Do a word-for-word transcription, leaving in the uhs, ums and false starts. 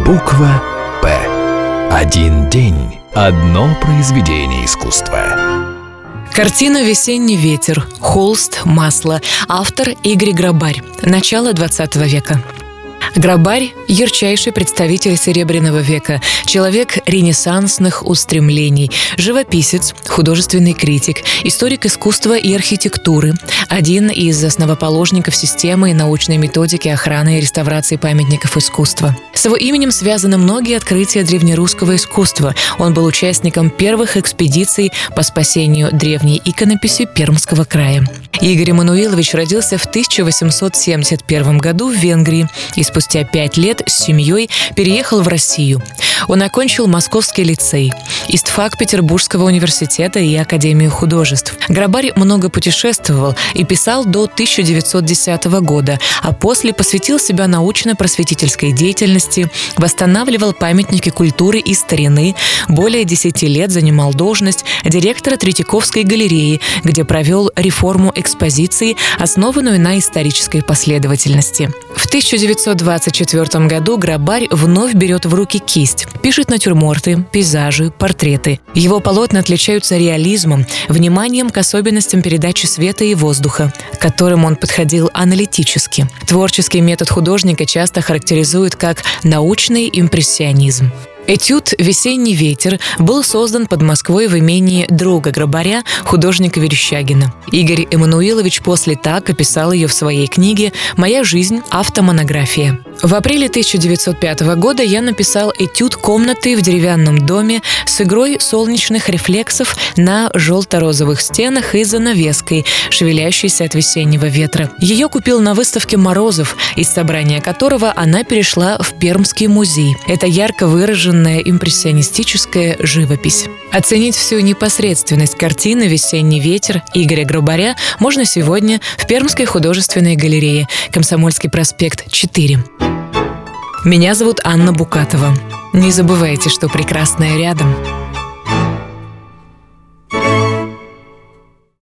Буква «П». Один день, одно произведение искусства. Картина «Весенний ветер», холст, масло. Автор Игорь Грабарь. Начало двадцатого века. Грабарь – ярчайший представитель Серебряного века, человек ренессансных устремлений, живописец, художественный критик, историк искусства и архитектуры, один из основоположников системы и научной методики охраны и реставрации памятников искусства. С его именем связаны многие открытия древнерусского искусства. Он был участником первых экспедиций по спасению древней иконописи Пермского края. Игорь Эммануилович родился в тысяча восемьсот семьдесят первом году в Венгрии и спустя пять лет с семьей переехал в Россию. Он окончил Московский лицей, истфак Петербургского университета и Академию художеств. Грабарь много путешествовал и писал до тысяча девятьсот десятого года, а после посвятил себя научно-просветительской деятельности, восстанавливал памятники культуры и старины, более десяти лет занимал должность директора Третьяковской галереи, где провел реформу экспозиции, основанную на исторической последовательности. В тысяча девятьсот двадцать четвёртом году Грабарь вновь берет в руки кисть, пишет натюрморты, пейзажи, портреты. Его полотна отличаются реализмом, вниманием к особенностям передачи света и воздуха, к которым он подходил аналитически. Творческий метод художника часто характеризуют как научный импрессионизм. Этюд «Весенний ветер» был создан под Москвой в имении друга Грабаря, художника Верещагина. Игорь Эммануилович после так описал ее в своей книге «Моя жизнь. Автомонография». В апреле тысяча девятьсот пятого года я написал этюд комнаты в деревянном доме с игрой солнечных рефлексов на желто-розовых стенах и занавеской, шевелящейся от весеннего ветра. Ее купил на выставке Морозов, из собрания которого она перешла в Пермский музей. Это ярко выраженная импрессионистическая живопись. Оценить всю непосредственность картины «Весенний ветер» Игоря Грабаря можно сегодня в Пермской художественной галерее, Комсомольский проспект, четыре. Меня зовут Анна Букатова. Не забывайте, что прекрасное рядом.